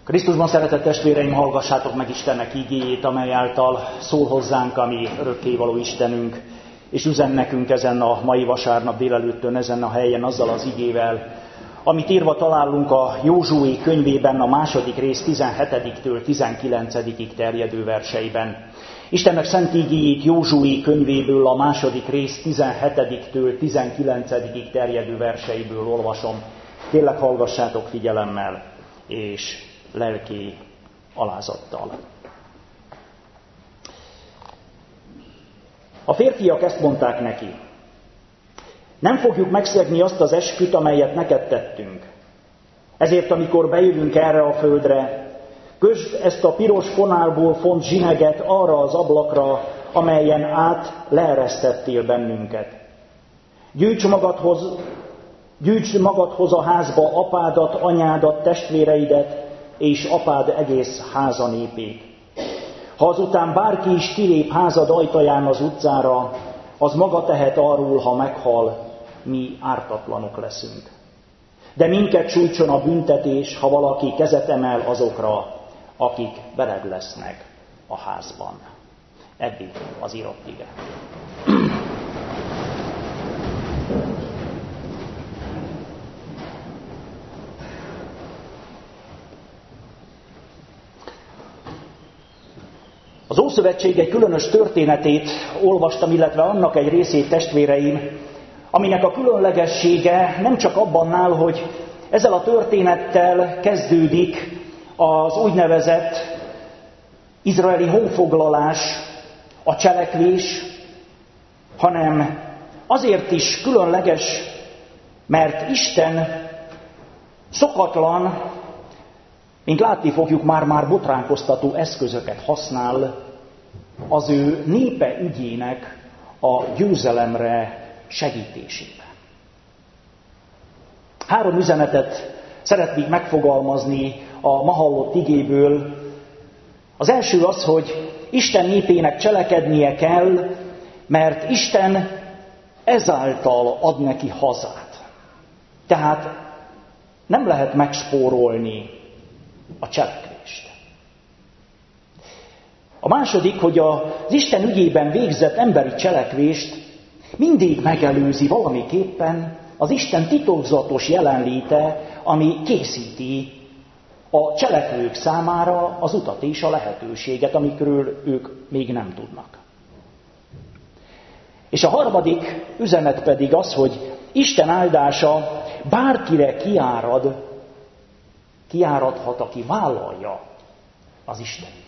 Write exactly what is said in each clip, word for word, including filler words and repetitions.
Krisztusban szeretett testvéreim, hallgassátok meg Istennek igéjét, amely által szól hozzánk a mi örökkévaló Istenünk, és üzen nekünk ezen a mai vasárnap délelőttön, ezen a helyen azzal az igével, amit írva találunk a Józsué könyvében a második rész tizenhetediktől tizenkilencedikig terjedő verseiben. Istennek szent igéjét Józsué könyvéből a második rész tizenhetediktől tizenkilencedikig terjedő verseiből olvasom. Kérlek, hallgassátok figyelemmel és lelki alázattal. A férfiak ezt mondták neki: nem fogjuk megszegni azt az esküt, amelyet neked tettünk. Ezért, amikor bejövünk erre a földre, kösd ezt a piros fonálból font zsineget arra az ablakra, amelyen át leeresztettél bennünket. Gyűjts magadhoz, gyűjts magadhoz a házba apádat, anyádat, testvéreidet, és apád egész háza népét. Ha azután bárki is kilép házad ajtaján az utcára, az maga tehet arról, ha meghal, mi ártatlanok leszünk. De minket sújtson a büntetés, ha valaki kezet emel azokra, akik beled lesznek a házban. Eddig az írott ige. Az Ószövetség egy különös történetét olvastam, illetve annak egy részét, testvéreim, aminek a különlegessége nem csak abban áll, hogy ezzel a történettel kezdődik az úgynevezett izraeli honfoglalás, a cselekvés, hanem azért is különleges, mert Isten szokatlan, mint látni fogjuk, már-már botránkoztató eszközöket használ az ő népe ügyének a győzelemre segítésében. Három üzenetet szeretnék megfogalmazni a ma hallott igéből. Az első az, hogy Isten népének cselekednie kell, mert Isten ezáltal ad neki hazát. Tehát nem lehet megspórolni a cselekvést. A második, hogy az Isten ügyében végzett emberi cselekvést mindig megelőzi valamiképpen az Isten titokzatos jelenléte, ami készíti a cselekvők számára az utat és a lehetőséget, amikről ők még nem tudnak. És a harmadik üzenet pedig az, hogy Isten áldása bárkire kiárad, kiáradhat, aki vállalja az Isten ügyét.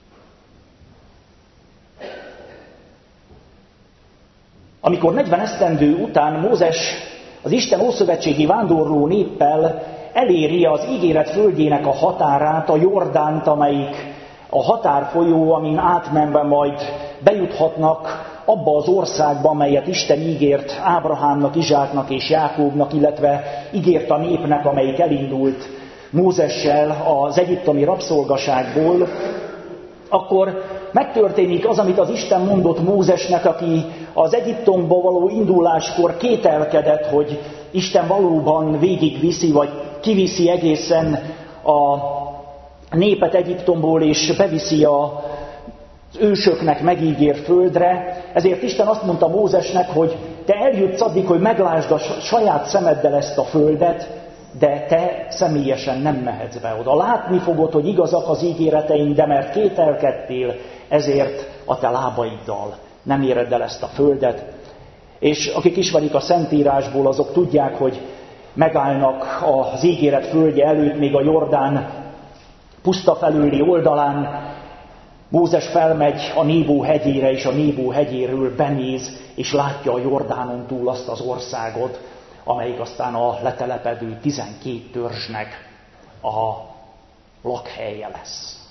Amikor negyven esztendő után Mózes az Isten ószövetségi vándorló néppel eléri az ígéret földjének a határát, a Jordánt, amelyik a határfolyó, amin átmenve majd bejuthatnak abba az országba, amelyet Isten ígért Ábrahámnak, Izsáknak és Jákóbnak, illetve ígért a népnek, amelyik elindult Mózessel az egyiptomi rabszolgaságból, akkor megtörténik az, amit az Isten mondott Mózesnek, aki az Egyiptomba való induláskor kételkedett, hogy Isten valóban végigviszi, vagy kiviszi egészen a népet Egyiptomból, és beviszi az ősöknek megígért földre. Ezért Isten azt mondta Mózesnek, hogy te eljutsz addig, hogy meglásd a saját szemeddel ezt a földet, de te személyesen nem mehetsz be oda. Látni fogod, hogy igazak az ígéreteim, de mert kételkedtél, ezért a te lábaiddal nem éred el ezt a földet. És akik ismerik a Szentírásból, azok tudják, hogy megállnak az ígéret földje előtt, még a Jordán puszta felőli oldalán. Mózes felmegy a Nébó hegyére, és a Nébó hegyéről benéz, és látja a Jordánon túl azt az országot, amelyik aztán a letelepedő tizenkét törzsnek a lakhelye lesz.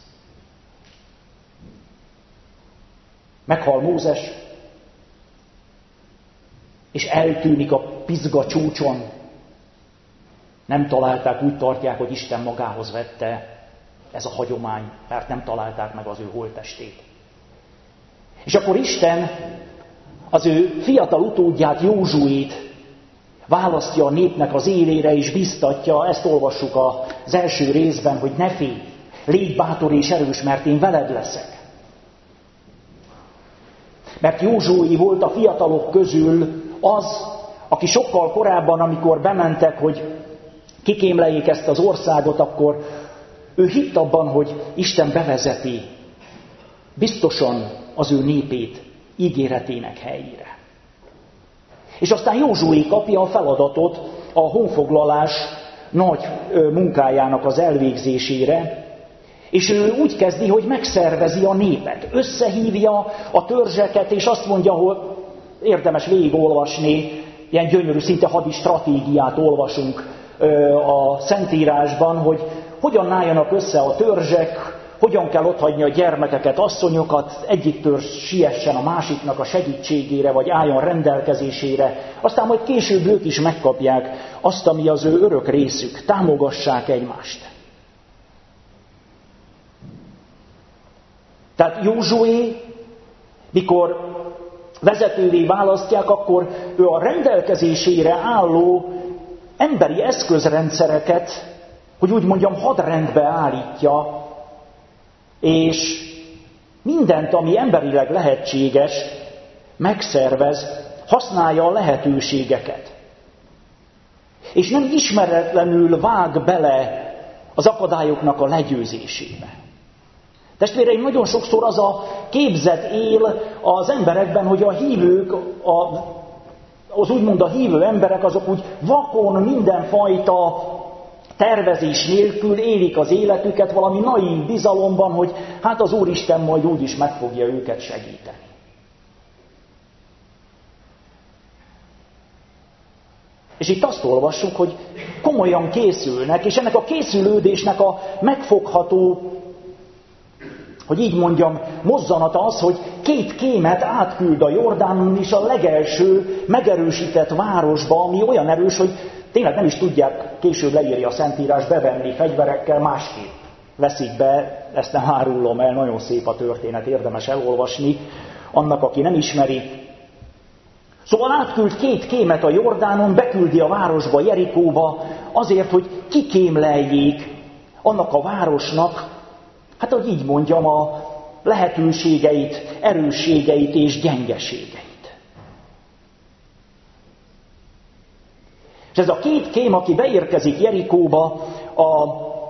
Meghal Mózes, és eltűnik a Pizga csúcson. Nem találták, úgy tartják, hogy Isten magához vette, ez a hagyomány, mert nem találták meg az ő holttestét. És akkor Isten az ő fiatal utódját, Józsuét választja a népnek az élére, és biztatja, ezt olvassuk az első részben, hogy ne félj, légy bátor és erős, mert én veled leszek. Mert Józsué volt a fiatalok közül az, aki sokkal korábban, amikor bementek, hogy kikémleljék ezt az országot, akkor ő hitt abban, hogy Isten bevezeti biztosan az ő népét ígéretének helyére. És aztán Józsué kapja a feladatot a honfoglalás nagy munkájának az elvégzésére, és ő úgy kezdi, hogy megszervezi a népet, összehívja a törzseket, és azt mondja, hogy érdemes végigolvasni, ilyen gyönyörű, szinte hadi stratégiát olvasunk a Szentírásban, hogy hogyan álljanak össze a törzsek, hogyan kell otthagyni a gyermekeket, asszonyokat, egyik törzs siessen a másiknak a segítségére, vagy álljon rendelkezésére, aztán majd később ők is megkapják azt, ami az ő örök részük, támogassák egymást. Tehát Józsué, mikor vezetővé választják, akkor ő a rendelkezésére álló emberi eszközrendszereket, hogy úgy mondjam, hadrendbe állítja, és mindent, ami emberileg lehetséges, megszervez, használja a lehetőségeket. És nem ismeretlenül vág bele az akadályoknak a legyőzésébe. Testvéreim, nagyon sokszor az a képzet él az emberekben, hogy a hívők, a, az úgymond a hívő emberek, azok úgy vakon mindenfajta tervezés nélkül élik az életüket valami naív bizalomban, hogy hát az Úristen majd úgyis meg fogja őket segíteni. És itt azt olvassuk, hogy komolyan készülnek, és ennek a készülődésnek a megfogható, hogy így mondjam, mozzanata az, hogy két kémet átküld a Jordánon is a legelső megerősített városba, ami olyan erős, hogy tényleg nem is tudják, később leírja a Szentírás, bevenni fegyverekkel, másképp veszik be, ezt nem árulom el, nagyon szép a történet, érdemes elolvasni, annak, aki nem ismeri. Szóval átküld két kémet a Jordánon, beküldi a városba, Jerikóba, azért, hogy kikémleljék annak a városnak, hát, hogy így mondjam, a lehetőségeit, erősségeit és gyengeségeit. És ez a két kém, aki beérkezik Jerikóba, a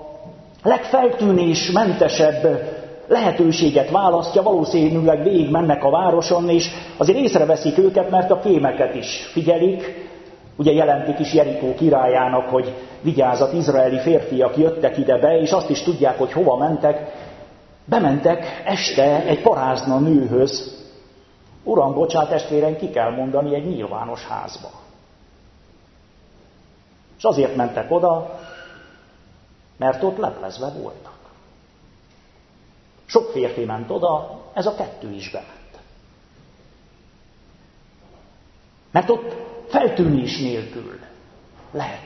legfeltűnésmentesebb lehetőséget választja, valószínűleg végig mennek a városon, és azért észreveszik őket, mert a kémeket is figyelik. Ugye jelentik is Jerikó királyának, hogy vigyázat, izraeli férfiak jöttek ide be, és azt is tudják, hogy hova mentek. Bementek este egy parázna nőhöz. Uram, bocsát, testvéren, ki kell mondani, egy nyilvános házba. És azért mentek oda, mert ott leplezve voltak. Sok férfi ment oda, ez a kettő is bement. Mert ott feltűnés nélkül lehettek.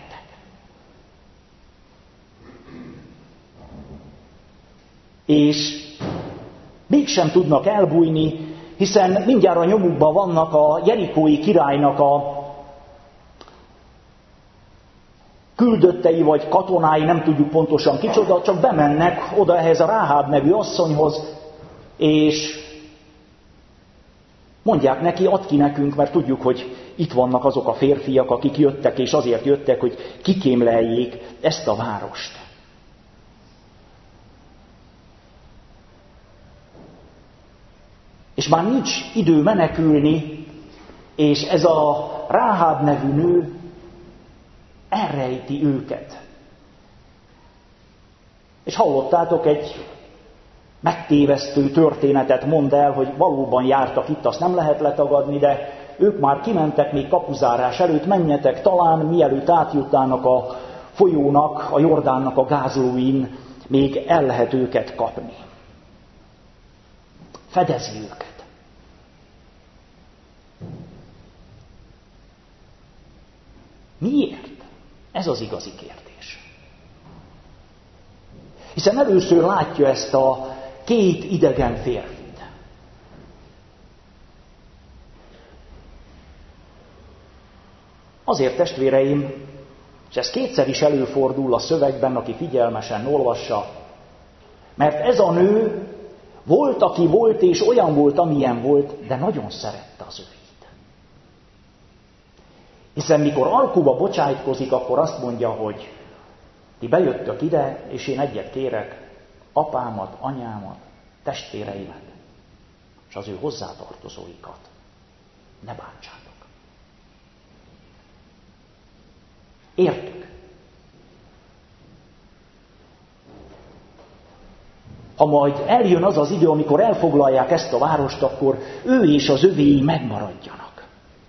És mégsem tudnak elbújni, hiszen mindjárt a nyomukban vannak a jerikói királynak a küldöttei vagy katonái, nem tudjuk pontosan kicsoda, csak bemennek oda ehhez a Ráháb nevű asszonyhoz, és mondják neki, add ki nekünk, mert tudjuk, hogy itt vannak azok a férfiak, akik jöttek, és azért jöttek, hogy kikémleljék ezt a várost. És már nincs idő menekülni, és ez a Ráháb nevű nő elrejti őket. És hallottátok, egy megtévesztő történetet mond el, hogy valóban jártak itt, azt nem lehet letagadni, de ők már kimentek még kapuzárás előtt, menjetek, talán mielőtt átjutnának a folyónak, a Jordánnak a gázlóin, még el lehet őket kapni. Fedezi őket. Miért? Ez az igazi kérdés. Hiszen először látja ezt a két idegen férfit. Azért, testvéreim, és ez kétszer is előfordul a szövegben, aki figyelmesen olvassa, Mert ez a nő volt, aki volt, és olyan volt, amilyen volt, de nagyon szerette az övéit. Hiszen mikor alkuba bocsájtkozik, akkor azt mondja, hogy ti bejöttök ide, és én egyet kérek, apámat, anyámat, testvéreimet, és az ő hozzátartozóikat ne bántsátok. Értük. Ha majd eljön az az idő, amikor elfoglalják ezt a várost, akkor ő és az övéi megmaradjanak.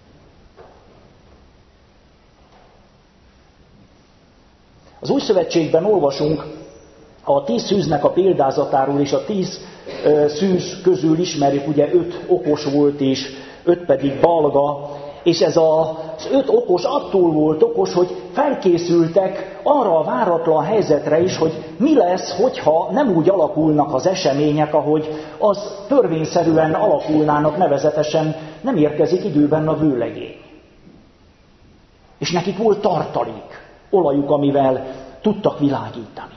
Az Új Szövetségben olvasunk a tíz szűznek a példázatáról, és a tíz szűz közül ismerjük, ugye öt okos volt, és öt pedig balga, és ez az öt okos attól volt okos, hogy felkészültek arra a váratlan helyzetre is, hogy mi lesz, hogyha nem úgy alakulnak az események, ahogy az törvényszerűen alakulnának, nevezetesen nem érkezik időben a vőlegény. És nekik volt tartalék, olajuk, amivel tudtak világítani.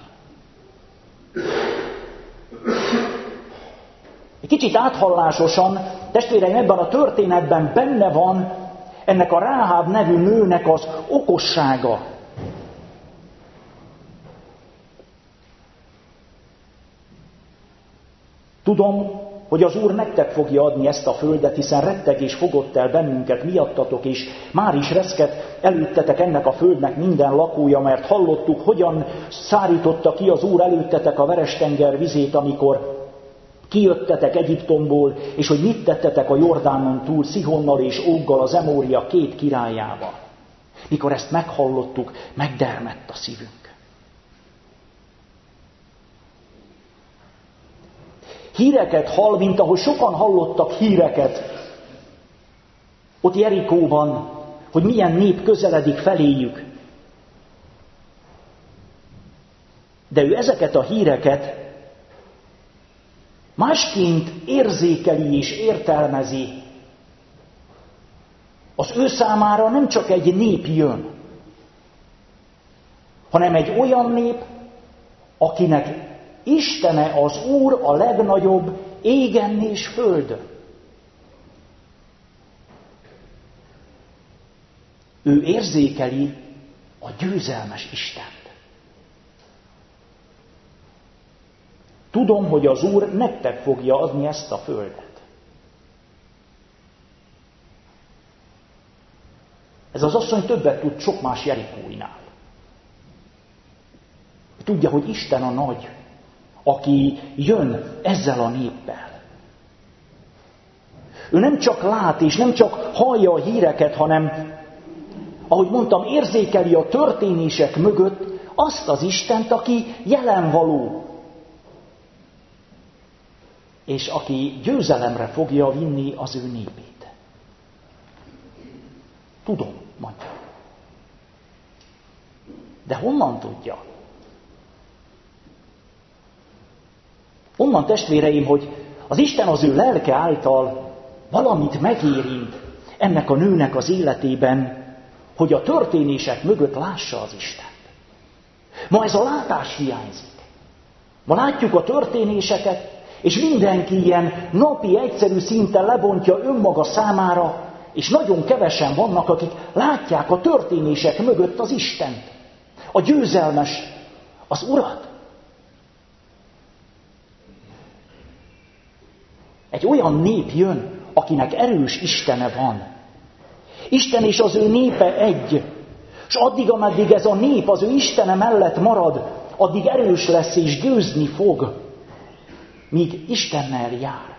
Egy kicsit áthallásosan, testvéreim, ebben a történetben benne van ennek a Ráháb nevű nőnek az okossága. Tudom, hogy az Úr nektek fogja adni ezt a földet, hiszen rettegés fogott el bennünket miattatok, és már is reszket előttetek ennek a földnek minden lakója, mert hallottuk, hogyan szárította ki az Úr előttetek a Veres-tenger vizét, amikor kijöttetek Egyiptomból, és hogy mit tettetek a Jordánon túl Szihonnal és Óggal, az Emória két királyával. Mikor ezt meghallottuk, megdermedt a szívünk. Híreket hall, mint ahogy sokan hallottak híreket ott Jerikóban, hogy milyen nép közeledik feléjük. De ő ezeket a híreket másként érzékeli és értelmezi. Az ő számára nem csak egy nép jön, hanem egy olyan nép, akinek Istene az Úr a legnagyobb égen és földön. Ő érzékeli a győzelmes Istent. Tudom, hogy az Úr nektek fogja adni ezt a földet. Ez az asszony többet tud sok más Jerikóinál. Tudja, hogy Isten a nagy, aki jön ezzel a néppel. Ő nem csak lát és nem csak hallja a híreket, hanem, ahogy mondtam, érzékeli a történések mögött azt az Istent, aki jelenvaló, és aki győzelemre fogja vinni az ő népét. Tudom, mondja. De honnan tudja? Onnan, testvéreim, hogy az Isten az ő lelke által valamit megérint ennek a nőnek az életében, hogy a történések mögött lássa az Istent. Ma ez a látás hiányzik. Ma látjuk a történéseket, és mindenki ilyen napi, egyszerű szinten lebontja önmaga számára, és nagyon kevesen vannak, akik látják a történések mögött az Istent, a győzelmes, az Urat. Egy olyan nép jön, akinek erős Istene van. Isten és az ő népe egy. És addig, ameddig ez a nép az ő Istene mellett marad, addig erős lesz és győzni fog, míg Istennel jár.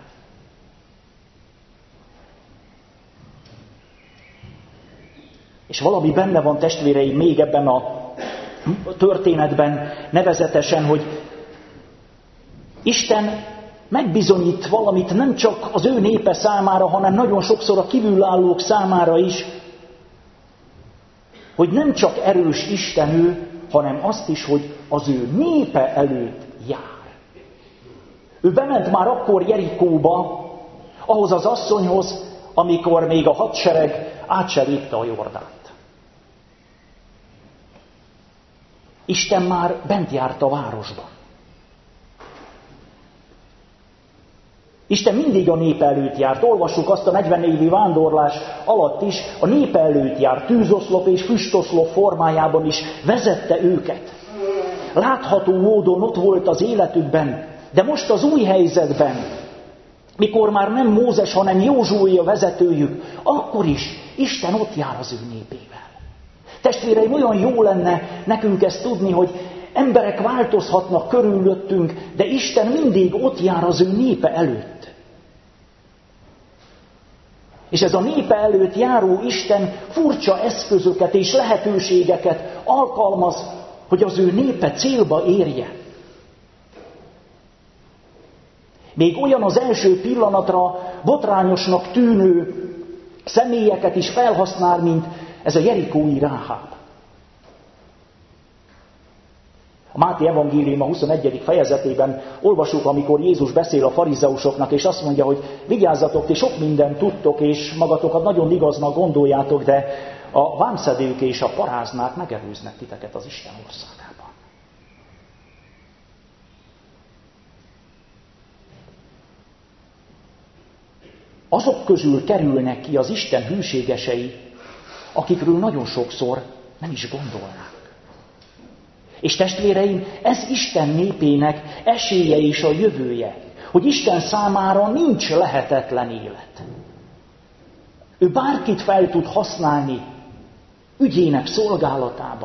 És valami benne van, testvéreim, még ebben a történetben, nevezetesen, hogy Isten megbizonyít valamit nem csak az ő népe számára, hanem nagyon sokszor a kívülállók számára is, hogy nem csak erős Isten ő, hanem azt is, hogy az ő népe előtt jár. Ő bement már akkor Jerikóba, ahhoz az asszonyhoz, amikor még a hadsereg át se lépte a Jordánt. Isten már bent járt a városban. Isten mindig a nép előtt járt. Olvassuk azt a negyven évi vándorlás alatt is, a nép előtt járt, tűzoszlop és füstoszlop formájában is vezette őket. Látható módon ott volt az életükben, de most az új helyzetben, mikor már nem Mózes, hanem Józsué a vezetőjük, akkor is Isten ott jár az ő népével. Testvéreim, olyan jó lenne nekünk ezt tudni, hogy emberek változhatnak körülöttünk, de Isten mindig ott jár az ő népe előtt. És ez a népe előtt járó Isten furcsa eszközöket és lehetőségeket alkalmaz, hogy az ő népe célba érje. Még olyan az első pillanatra botrányosnak tűnő személyeket is felhasznál, mint ez a jerikói Ráháb. A Máté evangélium a huszonegyedik fejezetében olvasjuk, amikor Jézus beszél a farizeusoknak, és azt mondja, hogy vigyázzatok, ti sok mindent tudtok, és magatokat nagyon igaznak gondoljátok, de a vámszedők és a paráznák megelőznek titeket az Isten országában. Azok közül kerülnek ki az Isten hűségesei, akikről nagyon sokszor nem is gondolnák. És testvéreim, ez Isten népének esélye és a jövője, hogy Isten számára nincs lehetetlen élet. Ő bárkit fel tud használni ügyének szolgálatában.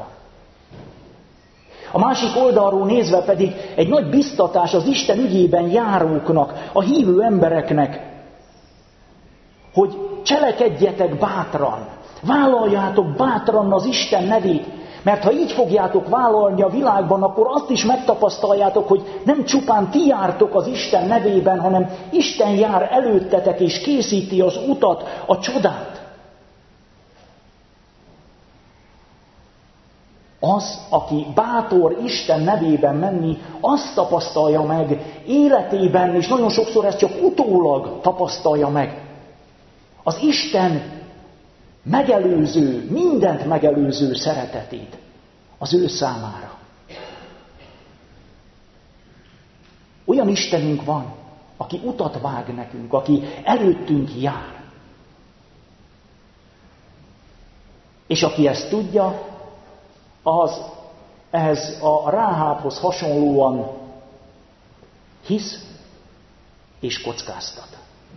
A másik oldalról nézve pedig egy nagy biztatás az Isten ügyében járóknak, a hívő embereknek, hogy cselekedjetek bátran, vállaljátok bátran az Isten nevét, mert ha így fogjátok vállalni a világban, akkor azt is megtapasztaljátok, hogy nem csupán ti jártok az Isten nevében, hanem Isten jár előttetek és készíti az utat, a csodát. Az, aki bátor Isten nevében menni, azt tapasztalja meg életében, és nagyon sokszor ezt csak utólag tapasztalja meg. Az Isten megelőző, mindent megelőző szeretetét az ő számára. Olyan Istenünk van, aki utat vág nekünk, aki előttünk jár. És aki ezt tudja, az ehhez a Ráhábhoz hasonlóan hisz és kockáztat.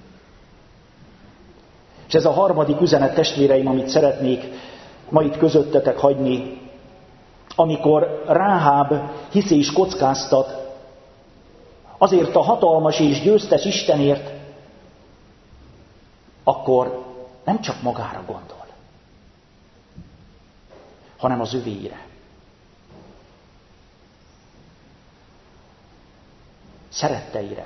És ez a harmadik üzenet, testvéreim, amit szeretnék ma itt közöttetek hagyni, amikor Ráháb hisz és kockáztat, azért a hatalmas és győztes Istenért, akkor nem csak magára gondol, hanem az övéire. Szeretteire.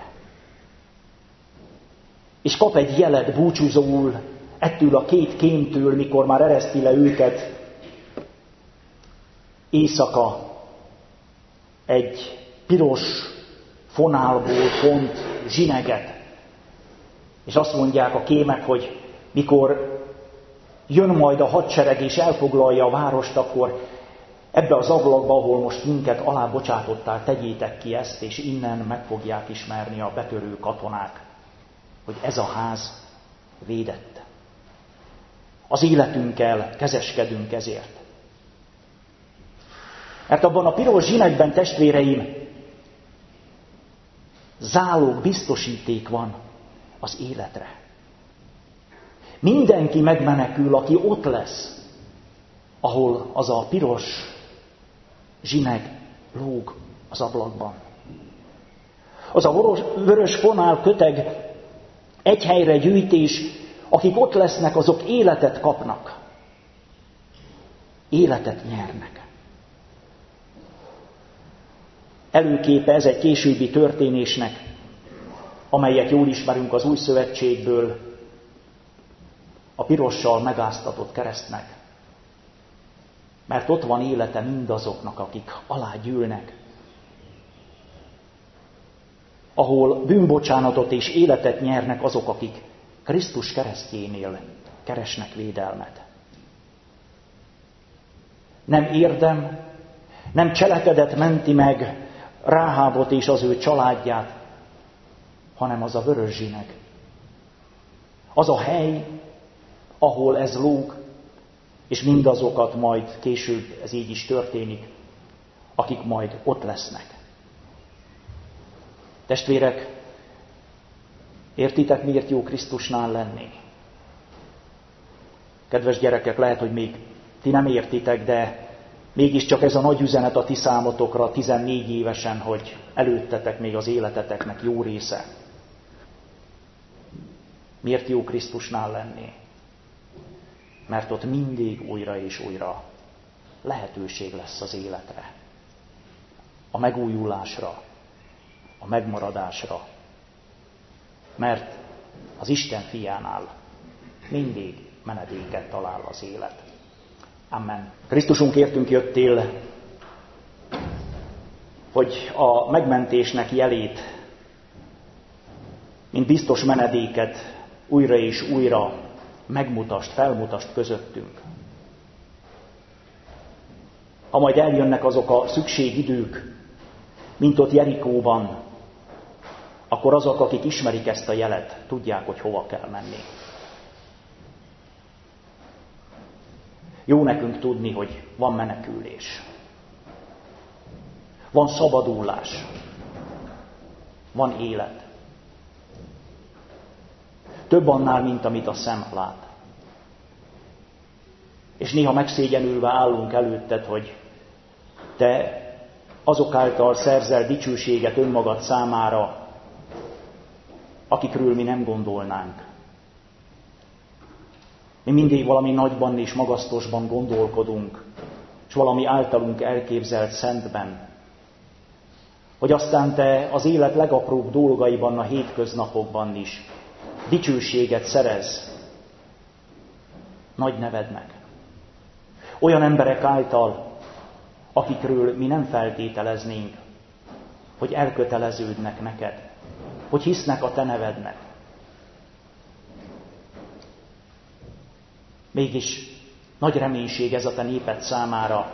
És kap egy jelet búcsúzóul ettől a két kémtől, mikor már ereszti le őket éjszaka egy piros fonálból font zsineget. És azt mondják a kémek, hogy mikor jön majd a hadsereg és elfoglalja a várost, akkor ebbe az ablakba, ahol most minket alábocsátottál, tegyétek ki ezt, és innen meg fogják ismerni a betörő katonák, hogy ez a ház védett. Az életünkkel kezeskedünk ezért. Mert abban a piros zsinegben, testvéreim, zálog, biztosíték van az életre. Mindenki megmenekül, aki ott lesz, ahol az a piros zsineg lóg az ablakban. Az a vörös fonál köteg egy helyre gyűjtés, akik ott lesznek, azok életet kapnak. Életet nyernek. Előképe ez egy későbbi történésnek, amelyet jól ismerünk az Új Szövetségből, a pirossal megáztatott keresztnek. Mert ott van élete mindazoknak, akik alágyűlnek. Ahol bűnbocsánatot és életet nyernek azok, akik Krisztus keresztjénél keresnek védelmet. Nem érdem, nem cselekedet menti meg Ráhábot és az ő családját, hanem az a vörös zsineg. Az a hely, ahol ez lóg, és mindazokat majd később ez így is történik, akik majd ott lesznek. Testvérek, értitek, miért jó Krisztusnál lenni? Kedves gyerekek, lehet, hogy még ti nem értitek, de mégiscsak ez a nagy üzenet a ti számotokra tizennégy évesen, hogy előttetek még az életeteknek jó része. Miért jó Krisztusnál lenni? Mert ott mindig újra és újra lehetőség lesz az életre, a megújulásra, a megmaradásra. Mert az Isten fiánál mindig menedéket talál az élet. Amen. Krisztusunk, értünk jöttél, hogy a megmentésnek jelét, mint biztos menedéket újra és újra megmutasd, felmutasd közöttünk. Ha majd eljönnek azok a szükségidők, mint ott Jerikóban, akkor azok, akik ismerik ezt a jelet, tudják, hogy hova kell menni. Jó nekünk tudni, hogy van menekülés. Van szabadulás. Van élet. Több annál, mint amit a szem lát. És néha megszégyenülve állunk előtted, hogy te azok által szerzel dicsőséget önmagad számára, akikről mi nem gondolnánk. Mi mindig valami nagyban és magasztosban gondolkodunk, és valami általunk elképzelt szentben, hogy aztán te az élet legapróbb dolgaiban, a hétköznapokban is dicsőséget szerez nagy nevednek. Olyan emberek által, akikről mi nem feltételeznénk, hogy elköteleződnek neked, hogy hisznek a te nevednek. Mégis nagy reménység ez a te néped számára,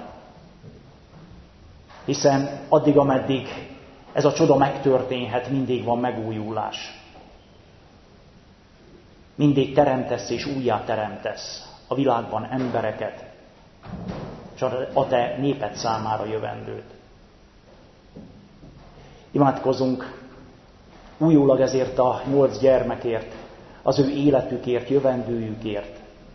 hiszen addig, ameddig ez a csoda megtörténhet, mindig van megújulás. Mindig teremtesz és újjá teremtesz a világban embereket, és a te néped számára jövendőt. Imádkozunk újólag ezért a nyolc gyermekért, az ő életükért, jövendőjükért,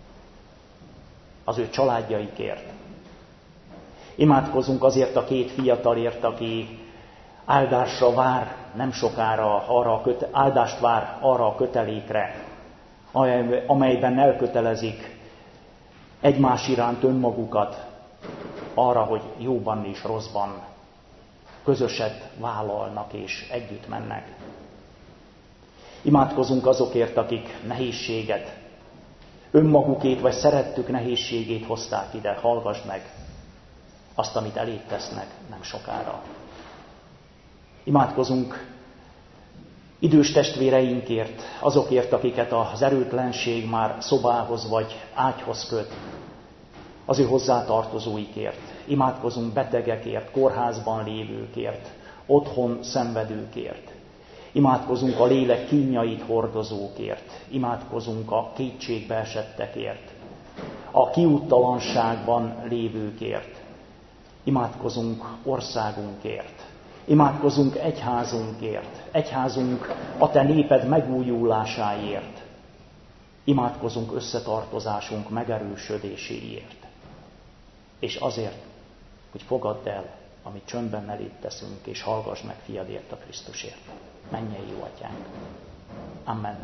az ő családjaikért. Imádkozunk azért a két fiatalért, aki áldásra vár nem sokára, arra a köte, áldást vár arra a kötelékre, amelyben elkötelezik egymás iránt önmagukat arra, hogy jóban és rosszban közöset vállalnak és együtt mennek. Imádkozunk azokért, akik nehézséget, önmagukét vagy szerettük nehézségét hozták ide. Hallgasd meg azt, amit eléd tesznek nem sokára. Imádkozunk idős testvéreinkért, azokért, akiket az erőtlenség már szobához vagy ágyhoz köt, az ő hozzátartozóikért. Imádkozunk betegekért, kórházban lévőkért, otthon szenvedőkért. Imádkozunk a lélek kínjait hordozókért. Imádkozunk a kétségbe esettekért, a kiúttalanságban lévőkért. Imádkozunk országunkért. Imádkozunk egyházunkért. Egyházunk a te néped megújulásáért. Imádkozunk összetartozásunk megerősödéséért. És azért, hogy fogadd el, amit csöndben eléd teszünk, és hallgass meg fiadért, a Krisztusért. Mennyei jó atyánk. Amen.